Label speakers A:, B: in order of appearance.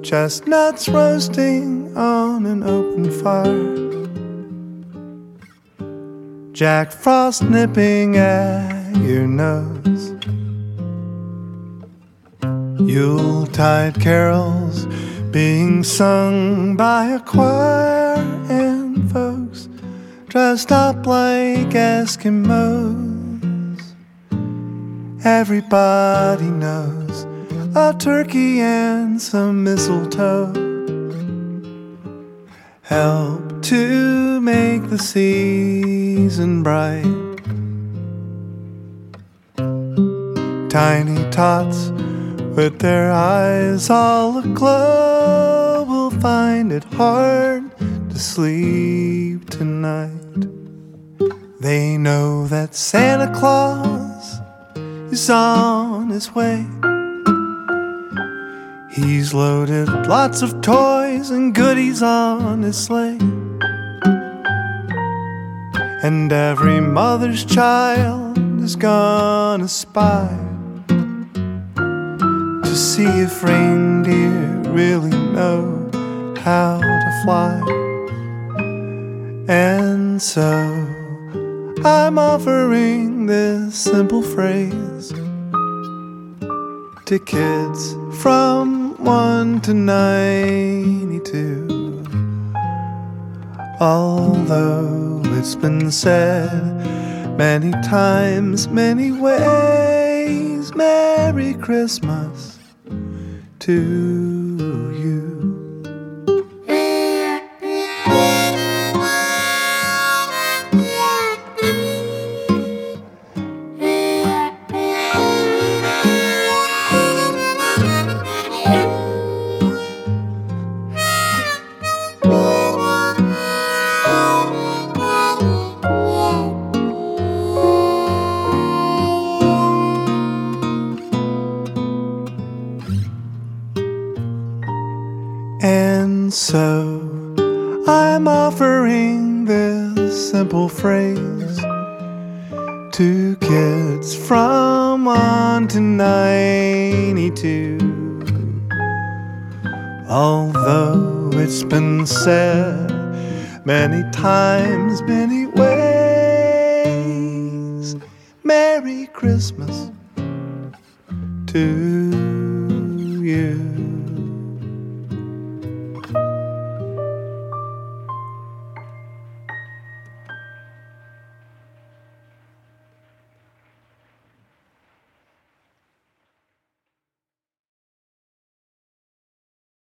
A: chestnuts roasting on an open fire, Jack Frost nipping at your nose, Yuletide carols being sung by a choir, and folks dressed up like Eskimos. Everybody knows a turkey and some mistletoe help to make the season bright. Tiny tots with their eyes all aglow will find it hard to sleep tonight. They know that Santa Claus is on his way. He's loaded lots of toys and goodies on his sleigh, and every mother's child is gonna spy to see if reindeer really know how to fly. And so I'm offering this simple phrase to kids from 1 to 92. Although it's been said many times, many ways, Merry Christmas to you. And so I'm offering this simple phrase to kids from 1 to 92. Although it's been said many times, many ways, Merry Christmas to you.